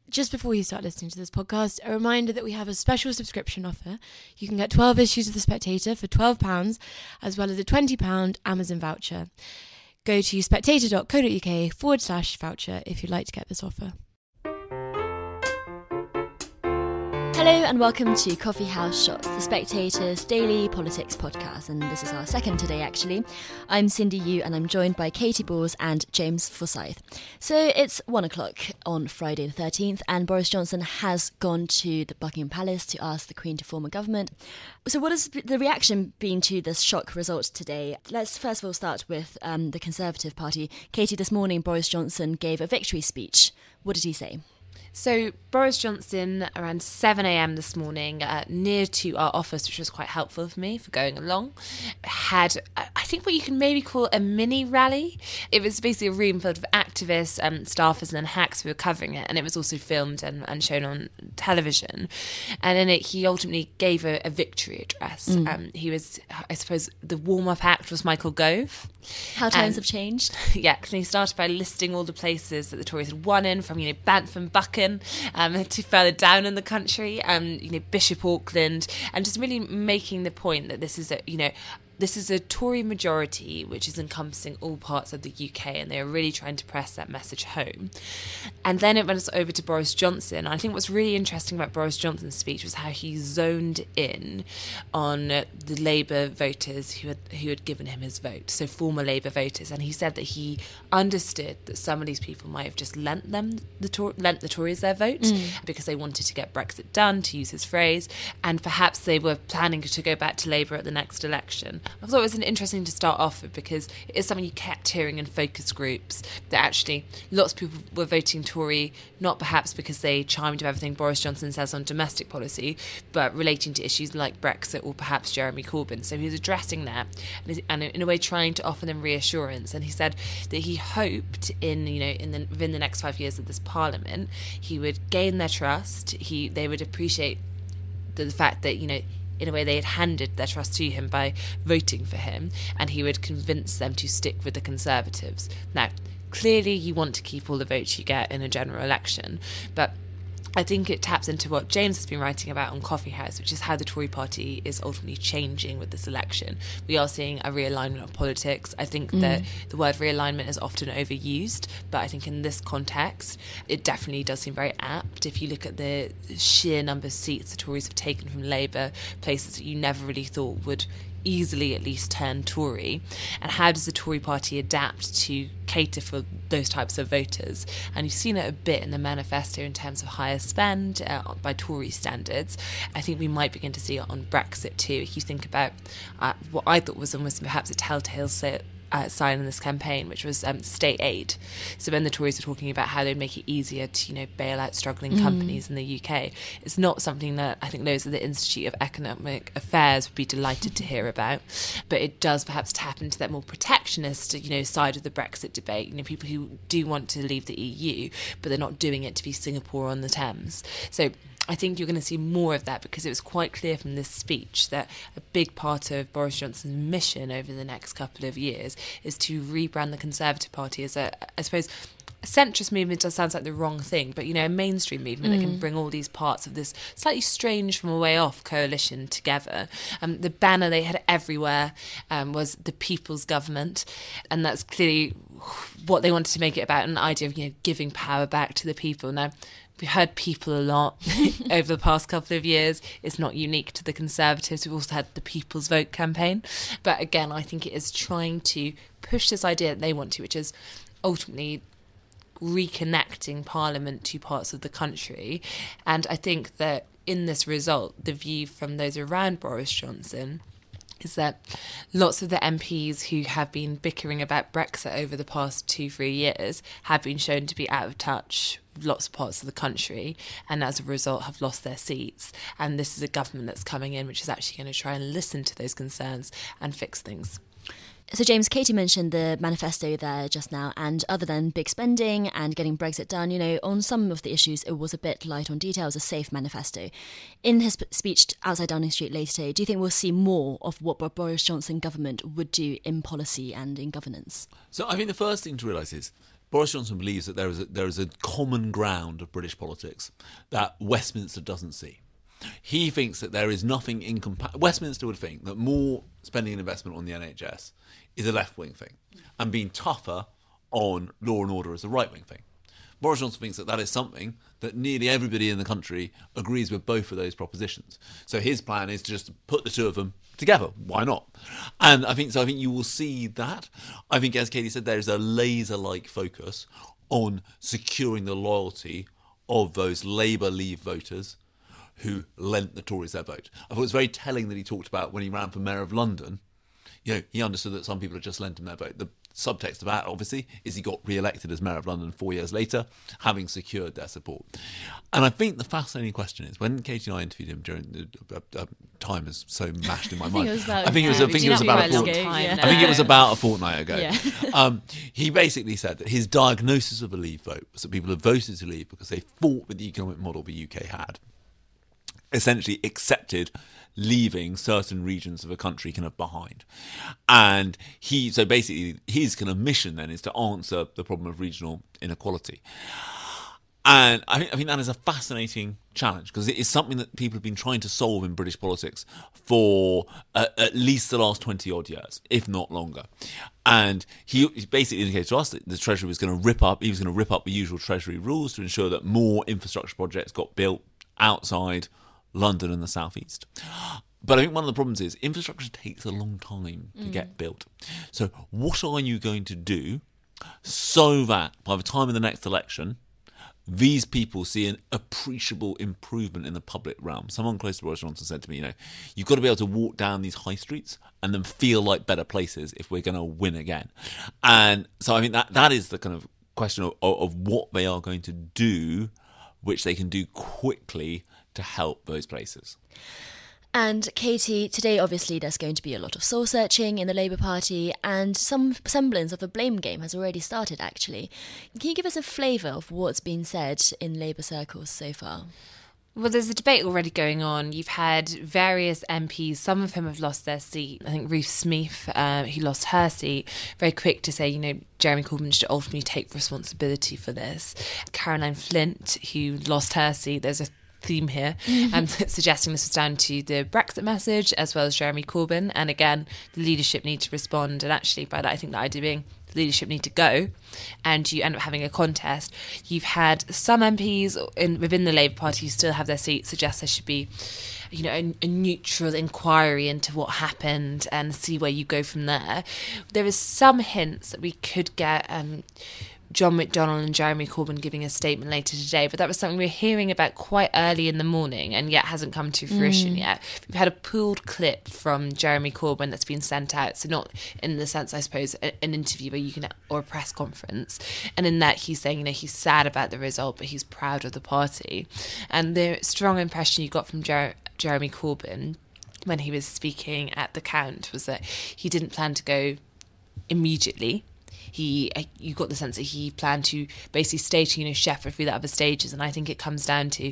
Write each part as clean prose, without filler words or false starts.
Just before you start listening to this podcast, a reminder that we have a special subscription offer. You can get 12 issues of The Spectator for £12, as well as a £20 Amazon voucher. Go to spectator.co.uk/voucher if you'd like to get this offer. Hello and welcome to Coffee House Shots, The Spectator's daily politics podcast, and this is our second today actually. I'm Cindy Yu and I'm joined by Katie Balls and James Forsyth. So it's 1 o'clock on Friday the 13th and Boris Johnson has gone to the Buckingham Palace to ask the Queen to form a government. So what has the reaction been to this shock result today? Let's first of all start with the Conservative Party. Katie, this morning Boris Johnson gave a victory speech. What did he say? So Boris Johnson, around 7 a.m. this morning, near to our office, which was quite helpful for me for going along, had, I think, what you can maybe call a mini rally. It was basically a room filled with activists, staffers and then hacks who were covering it, and it was also filmed and shown on television. And in it, he ultimately gave a victory address. He was, I suppose, the warm-up act was Michael Gove. How times have changed. Yeah, and he started by listing all the places that the Tories had won in, from, Banff, Buchan, to further down in the country, Bishop Auckland, and just really making the point that this is this is a Tory majority which is encompassing all parts of the UK, and they are really trying to press that message home. And then it went over to Boris Johnson. I think what's really interesting about Boris Johnson's speech was how he zoned in on the Labour voters who had given him his vote, so former Labour voters. And he said that he understood that some of these people might have just lent the Tories their vote because they wanted to get Brexit done, to use his phrase, and perhaps they were planning to go back to Labour at the next election. I thought it was interesting to start off with because it is something you kept hearing in focus groups, that actually lots of people were voting Tory, not perhaps because they chimed with everything Boris Johnson says on domestic policy, but relating to issues like Brexit or perhaps Jeremy Corbyn. So he was addressing that and in a way trying to offer them reassurance. And he said that he hoped within the next 5 years of this Parliament, he would gain their trust. They would appreciate the fact that, in a way, they had handed their trust to him by voting for him, and he would convince them to stick with the Conservatives. Now, clearly you want to keep all the votes you get in a general election, but I think it taps into what James has been writing about on Coffee House, which is how the Tory party is ultimately changing with this election. We are seeing a realignment of politics. I think that the word realignment is often overused, but I think in this context, it definitely does seem very apt. If you look at the sheer number of seats the Tories have taken from Labour, places that you never really thought would easily at least turn Tory, and how does the Tory party adapt to cater for those types of voters? And you've seen it a bit in the manifesto in terms of higher spend by Tory standards. I think we might begin to see it on Brexit too. If you think about what I thought was almost perhaps a telltale sign in this campaign, which was state aid. So when the Tories were talking about how they'd make it easier to bail out struggling companies in the UK, it's not something that I think those at the Institute of Economic Affairs would be delighted to hear about, but it does perhaps tap into that more protectionist side of the Brexit debate. People who do want to leave the EU, but they're not doing it to be Singapore on the Thames. So I think you're going to see more of that, because it was quite clear from this speech that a big part of Boris Johnson's mission over the next couple of years is to rebrand the Conservative Party as a centrist movement. Does sound like the wrong thing, but a mainstream movement that can bring all these parts of this slightly strange from a way off coalition together. The banner they had everywhere was the People's Government, and that's clearly what they wanted to make it about, an idea of giving power back to the people. Now, we've heard people a lot over the past couple of years. It's not unique to the Conservatives. We've also had the People's Vote campaign. But again, I think it is trying to push this idea that they want to, which is ultimately reconnecting Parliament to parts of the country. And I think that in this result, the view from those around Boris Johnson is that lots of the MPs who have been bickering about Brexit over the past 2-3 years have been shown to be out of touch with lots of parts of the country, and as a result have lost their seats. And this is a government that's coming in which is actually going to try and listen to those concerns and fix things. So James, Katie mentioned the manifesto there just now, and other than big spending and getting Brexit done, on some of the issues it was a bit light on detail. It was a safe manifesto. In his speech outside Downing Street later today, do you think we'll see more of what Boris Johnson government would do in policy and in governance? So I think the first thing to realise is Boris Johnson believes that there is a common ground of British politics that Westminster doesn't see. He thinks that there is nothing incompatible. Westminster would think that more spending and investment on the NHS is a left-wing thing, and being tougher on law and order is a right-wing thing. Boris Johnson thinks that is something that nearly everybody in the country agrees with both of those propositions. So his plan is to just put the two of them together. Why not? And I think you will see that. I think, as Katie said, there is a laser-like focus on securing the loyalty of those Labour Leave voters who lent the Tories their vote. I thought it was very telling that he talked about when he ran for Mayor of London, he understood that some people had just lent him their vote. The subtext of that, obviously, is he got re-elected as Mayor of London 4 years later, having secured their support. And I think the fascinating question is, when Katie and I interviewed him during the time is so mashed in my mind. I think it was about a fortnight ago. Yeah. He basically said that his diagnosis of the Leave vote was that people had voted to leave because they thought with the economic model the UK had essentially accepted leaving certain regions of a country kind of behind. And so basically his kind of mission then is to answer the problem of regional inequality. And I think that is a fascinating challenge, because it is something that people have been trying to solve in British politics for at least the last 20 odd years, if not longer. And he basically indicated to us that the Treasury was going to rip up the usual Treasury rules to ensure that more infrastructure projects got built outside London and the southeast. But I think one of the problems is infrastructure takes a long time to get built. So what are you going to do so that by the time of the next election, these people see an appreciable improvement in the public realm? Someone close to Boris Johnson said to me, you've got to be able to walk down these high streets and then feel like better places if we're going to win again. And so I think that is the kind of question of what they are going to do, which they can do quickly to help those places. And Katie, today obviously there's going to be a lot of soul searching in the Labour Party, and some semblance of a blame game has already started actually. Can you give us a flavour of what's been said in Labour circles so far? Well, there's a debate already going on. You've had various MPs, some of whom have lost their seat. I think Ruth Smeeth, who lost her seat, very quick to say, Jeremy Corbyn should ultimately take responsibility for this. Caroline Flint, who lost her seat, there's a theme here, suggesting this was down to the Brexit message as well as Jeremy Corbyn. And again, the leadership need to respond. And actually, by that, I think the idea being the leadership need to go, and you end up having a contest. You've had some MPs within the Labour Party who still have their seats suggest there should be a neutral inquiry into what happened and see where you go from there. There is some hints that we could get John McDonnell and Jeremy Corbyn giving a statement later today, but that was something we were hearing about quite early in the morning and yet hasn't come to fruition yet. We've had a pooled clip from Jeremy Corbyn that's been sent out, so not in the sense, I suppose, an interview or a press conference, and in that he's saying, he's sad about the result, but he's proud of the party. And the strong impression you got from Jeremy Corbyn when he was speaking at the count was that he didn't plan to go immediately. You got the sense that he planned to basically stay to, shepherd through the other stages. And I think it comes down to,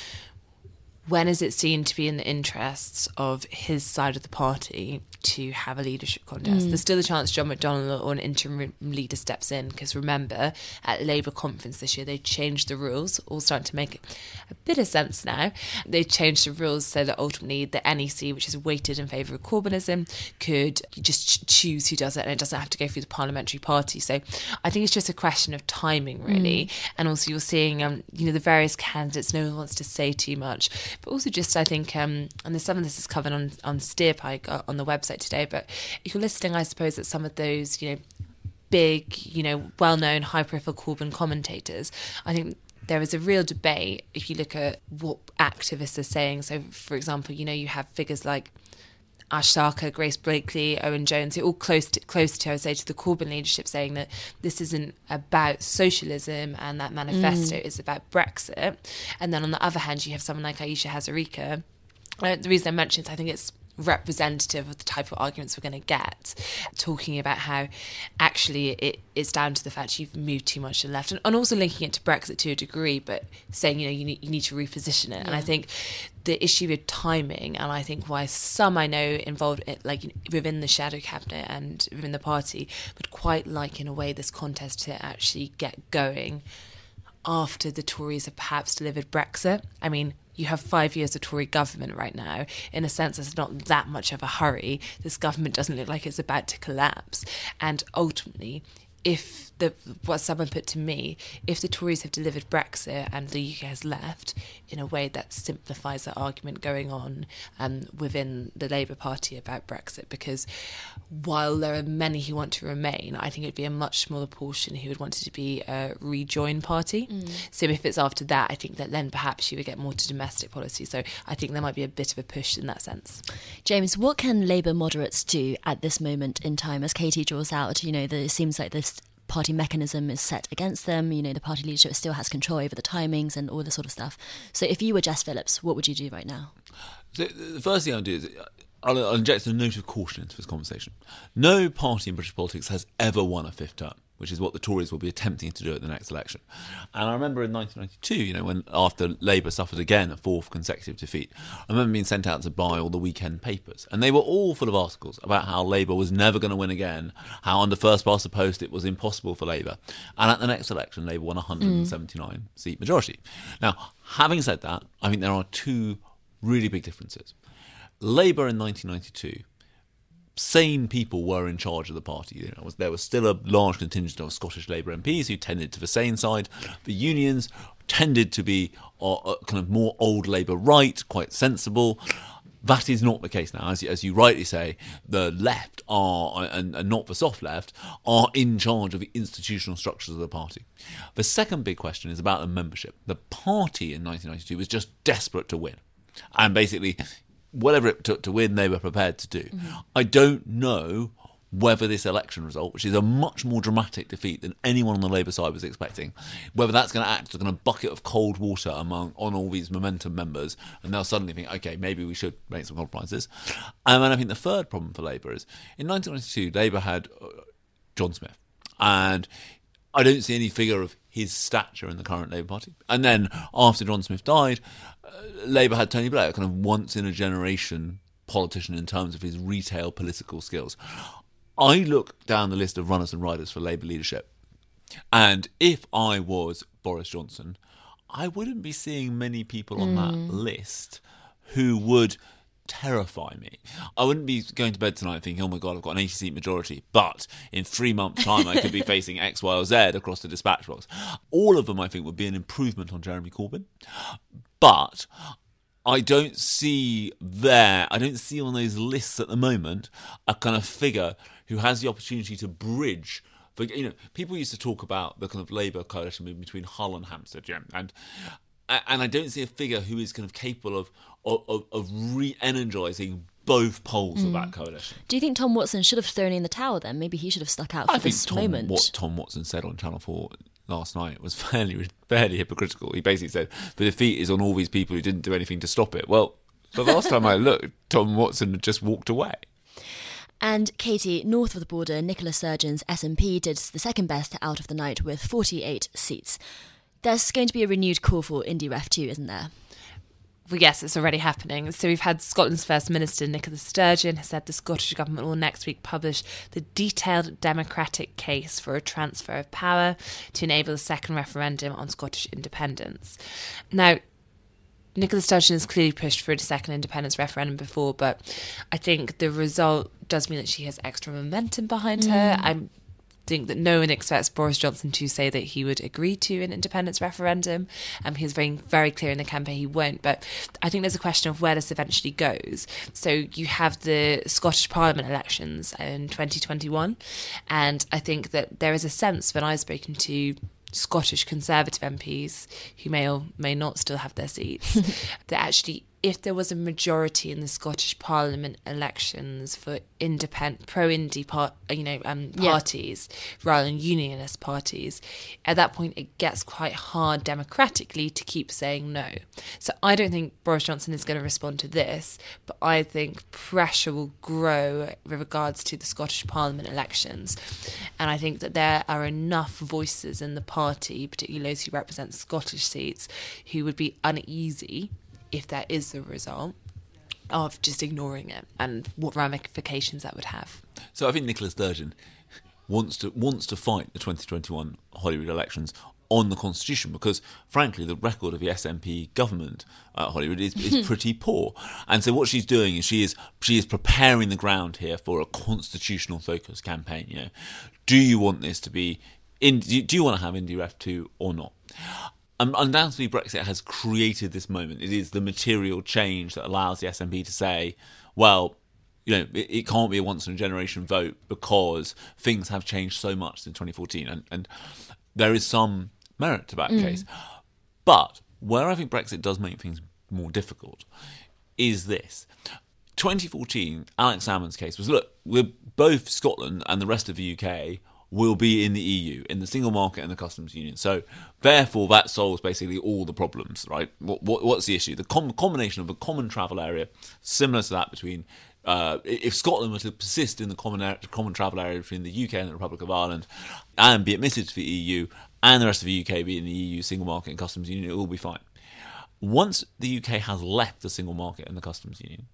when is it seen to be in the interests of his side of the party to have a leadership contest? There's still a chance John McDonnell or an interim leader steps in, because remember, at Labour conference this year, they changed the rules, all starting to make a bit of sense now. They changed the rules so that ultimately the NEC, which is weighted in favour of Corbynism, could just choose who does it, and it doesn't have to go through the parliamentary party. So I think it's just a question of timing, really. And also you're seeing, the various candidates, no one wants to say too much. But also just, I think, and there's some of this is covered on Steerpike on the website today, but if you're listening, I suppose, at some of those, big, well-known, high-profile Corbyn commentators, I think there is a real debate if you look at what activists are saying. So, for example, you have figures like Ash Sarkar, Grace Blakely, Owen Jones, who are all close to, I would say, to the Corbyn leadership, saying that this isn't about socialism and that manifesto is about Brexit. And then on the other hand, you have someone like Aisha Hazarika. The reason I mention it, I think it's representative of the type of arguments we're going to get, talking about how actually it's down to the fact you've moved too much to the left, and also linking it to Brexit to a degree, but saying, you need to reposition it. Yeah. And I think the issue with timing, and I think why some I know involved within the shadow cabinet and within the party would quite like, in a way, this contest to actually get going after the Tories have perhaps delivered Brexit. I mean, you have 5 years of Tory government right now. In a sense, there's not that much of a hurry. This government doesn't look like it's about to collapse. And ultimately, what someone put to me, if the Tories have delivered Brexit and the UK has left, in a way that simplifies the argument going on within the Labour Party about Brexit, because while there are many who want to remain, I think it would be a much smaller portion who would want it to be a rejoin party. So if it's after that, I think that then perhaps you would get more to domestic policy. So I think there might be a bit of a push in that sense. James, what can Labour moderates do at this moment in time? As Katie draws out, it seems like this party mechanism is set against them. The party leadership still has control over the timings and all this sort of stuff. So if you were Jess Phillips, what would you do right now? So the first thing I'll do is I'll inject a note of caution into this conversation. No party in British politics has ever won a fifth term, which is what the Tories will be attempting to do at the next election. And I remember in 1992, when after Labour suffered again a fourth consecutive defeat, I remember being sent out to buy all the weekend papers. And they were all full of articles about how Labour was never going to win again, how under first past the post it was impossible for Labour. And at the next election, Labour won a 179-seat majority. Now, having said that, I think there are two really big differences. Labour in 1992, sane people were in charge of the party. There was still a large contingent of Scottish Labour MPs who tended to the sane side. The unions tended to be kind of more old Labour right, quite sensible. That is not the case now. As you rightly say, the left are, and not the soft left, are in charge of the institutional structures of the party. The second big question is about the membership. The party in 1992 was just desperate to win. And basically, whatever it took to win, they were prepared to do. Mm-hmm. I don't know whether this election result, which is a much more dramatic defeat than anyone on the Labour side was expecting, whether that's going to act as a kind of bucket of cold water on all these momentum members, and they'll suddenly think, okay, maybe we should make some compromises. And I think the third problem for Labour is, in 1992, Labour had John Smith, and I don't see any figure of his stature in the current Labour Party. And then, after John Smith died, Labour had Tony Blair, kind of once-in-a-generation politician in terms of his retail political skills. I look down the list of runners and riders for Labour leadership, and if I was Boris Johnson, I wouldn't be seeing many people on that list who would terrify me. I wouldn't be going to bed tonight thinking, oh my God, I've got an 80-seat majority, but in 3 months' time I could be facing X, Y or Z across the dispatch box. All of them, I think, would be an improvement on Jeremy Corbyn. But I don't see on those lists at the moment a kind of figure who has the opportunity to bridge. People used to talk about the kind of Labour coalition movement between Hull and Hampstead, Jim, and I don't see a figure who is kind of capable of re-energising both poles of that coalition. Do you think Tom Watson should have thrown in the towel then? Maybe he should have stuck out for this moment. What Tom Watson said on Channel 4 last night was fairly hypocritical. He basically said the defeat is on all these people who didn't do anything to stop it. Well, the last time I looked, Tom Watson had just walked away. And Katie, north of the border, Nicola Sturgeon's SNP did the second best out of the night with 48 seats. There's going to be a renewed call for IndyRef too, isn't there? Well, yes, it's already happening. So we've had Scotland's First Minister, Nicola Sturgeon, has said the Scottish Government will next week publish the detailed democratic case for a transfer of power to enable a second referendum on Scottish independence. Now, Nicola Sturgeon has clearly pushed for a second independence referendum before, but I think the result does mean that she has extra momentum behind her. I think that no one expects Boris Johnson to say that he would agree to an independence referendum. He's very, very clear in the campaign he won't. But I think there's a question of where this eventually goes. So you have the Scottish Parliament elections in 2021. And I think that there is a sense, when I've spoken to Scottish Conservative MPs who may or may not still have their seats, that actually if there was a majority in the Scottish Parliament elections for pro-indie parties rather than unionist parties, at that point it gets quite hard democratically to keep saying no. So I don't think Boris Johnson is going to respond to this, but I think pressure will grow with regards to the Scottish Parliament elections. And I think that there are enough voices in the party, particularly those who represent Scottish seats, who would be uneasy if that is the result of just ignoring it and what ramifications that would have. So I think Nicola Sturgeon wants to fight the 2021 Holyrood elections on the constitution because, frankly, the record of the SNP government at Holyrood is pretty poor. And so what she's doing is she is preparing the ground here for a constitutional focused campaign. You know, do you want this to be do you want to have IndyRef 2 or not? Undoubtedly, Brexit has created this moment. It is the material change that allows the SNP to say, well, you know, it can't be a once-in-a-generation vote because things have changed so much since 2014. And there is some merit to that case. But where I think Brexit does make things more difficult is this. 2014, Alex Salmond's case was, look, we're both Scotland and the rest of the UK will be in the EU, in the single market and the customs union. So, therefore, that solves basically all the problems, right? What's the issue? The combination of a common travel area, similar to that between, if Scotland were to persist in the common travel area between the UK and the Republic of Ireland and be admitted to the EU, and the rest of the UK be in the EU single market and customs union, it will be fine. Once the UK has left the single market and the customs union,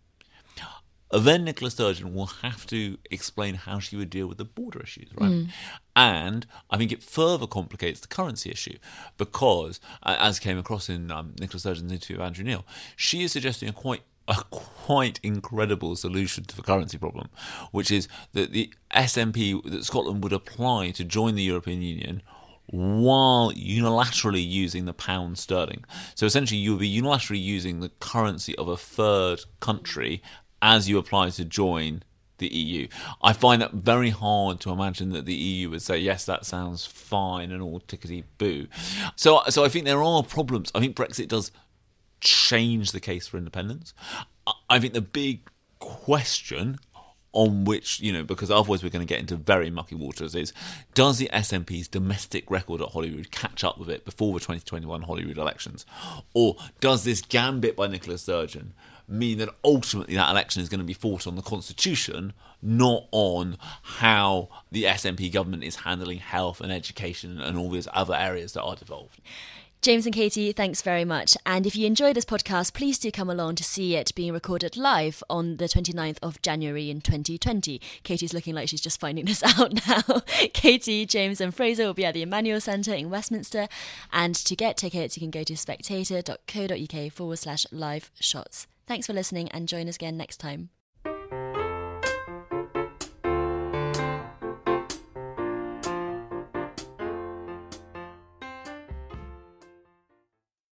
then Nicola Sturgeon will have to explain how she would deal with the border issues, right? And I think it further complicates the currency issue because, as came across in Nicola Sturgeon's interview with Andrew Neil, she is suggesting a quite incredible solution to the currency problem, which is that the SNP, that Scotland would apply to join the European Union while unilaterally using the pound sterling. So essentially you would be unilaterally using the currency of a third country as you apply to join the EU. I find that very hard to imagine that the EU would say, yes, that sounds fine and all tickety-boo. So I think there are problems. I think Brexit does change the case for independence. I think the big question on which, you know, because otherwise we're going to get into very mucky waters, is does the SNP's domestic record at Holyrood catch up with it before the 2021 Holyrood elections? Or does this gambit by Nicola Sturgeon mean that ultimately that election is going to be fought on the constitution, not on how the SNP government is handling health and education and all these other areas that are devolved? James and Katie, thanks very much. And if you enjoyed this podcast, please do come along to see it being recorded live on the 29th of January in 2020. Katie's looking like she's just finding this out now. Katie, James and Fraser will be at the Emmanuel Centre in Westminster. And to get tickets, you can go to spectator.co.uk/live shots. Thanks for listening and join us again next time.